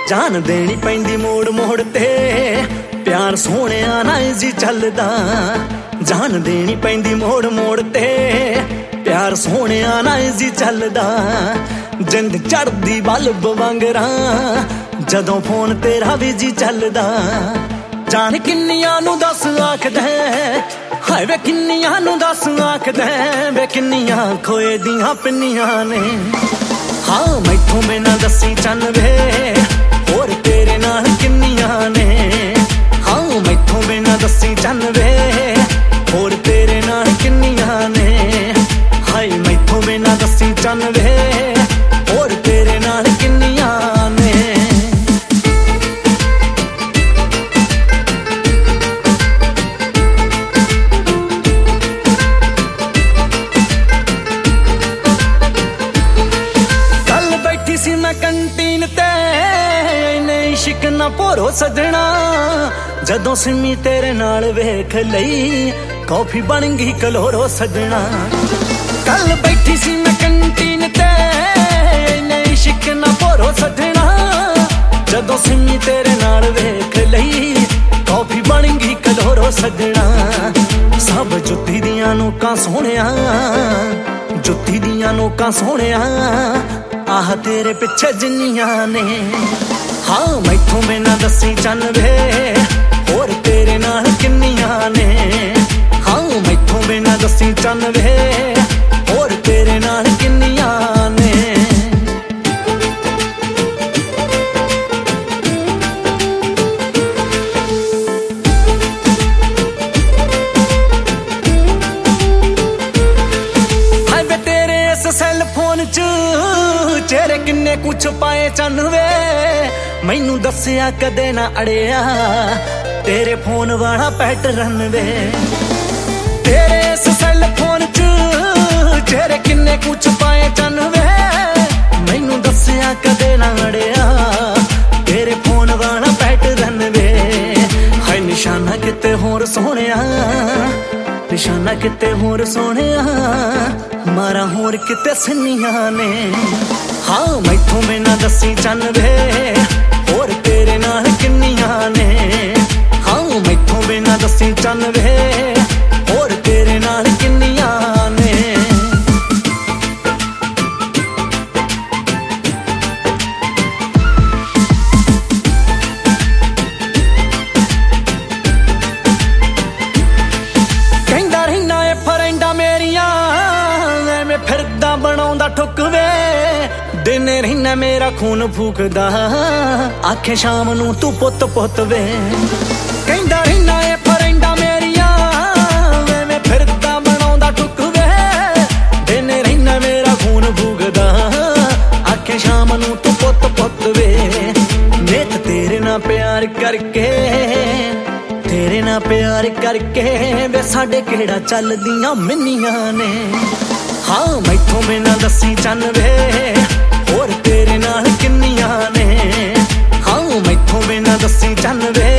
जान देनी पैंदी मोड़ मोड़ ते प्यार सोहणिया ना जी चलदा। जान देनी पैंदी मोड़ मोड़ ते प्यार सोहणिया ना जी चलदा। जिंद चढ़दी बल्ब वांगरा जदों फोन तेरा भी जी चलदा। जान किन्नियां नू दस आखदा हाय वे किन्नियां नू दस आखदा वे किन्नियां खोए दियां पिन्नियां ने। हाँ मैथों बिना दसी चन वे होर तेरे नाल किन्नियां ने। हाँ मैथों बिना दसी चन वे होर तेरे नाल किन्नियां ने। हाय मैथों बिना दसी चन वे होर तेरे नाल किन्नियां ने। सी मैं कंटीन ते नहीं इश्क ना भोरो सजना। जदों सिमी तेरे नाल वेख लई कॉफी बन गई कलोरो सजना। कल बैठी सी मैं कंटीन ते नहीं इश्क ना भोरो सजना। जदों सिमी तेरे नाल वेख लई कॉफी बन गई कलोरो सजना। सब जुत्ती दियां नोकां सोहणिया जुत्ती दियां नोकां सोहणिया आह तेरे पिछे जिन्नियां ने। हाँ मैथों बिना दसी चन वे होर तेरे नाल किन्नियां ने। हाँ मैथों बिना दसी चन वे होर तेरे नाल किन्नियां ने। हाय वे तेरे इस सैल फोन च चेहरे किन्ने कुछ पाए चन वे मैनू दसिया कदे ना अड़िया तेरे फोन वाला पैटर्न वे। तेरे इस सैल फोन च चेहरे किन्ने कुछ पाए चन वे मैनू दसिया कदे ना अड़िया तेरे फोन वाला पैटर्न वे। हाय निशाना किते होर सोहणिया निशाना किते होर सोहणिया मारा होर किते सिन्नियां ने। हाँ मैथों बिना दसी चन वे होर तेरे नाल किन्नियां ने। हाँ मैथों बिना दसी चन वे होर तेरे नाल किन्नियां ने। कहंदा रहना ए फ्रेंडा मेरियां मैं फिरदा बनाउंदा ठुक वे। दिन रहना मेरा खून फूकदा आखे शाम नू तू पुत पुत वे। कहंदा रहना ए फ्रेंडा मेरियां मैं फिरदा बनाउंदा ठुक वे। दिन रहना मेरा खून फूकदा आखे शाम नू तू पुत पुत वे। नित तेरे नाल प्यार करके तेरे नाल प्यार करके वे साडे केड़ा चलदियां मिन्नियां ने। हाँ मैथों बिना दसी चन वे होर तेरे नाल किन्नियां ने। हाँ मैथों बिना दसी चन वे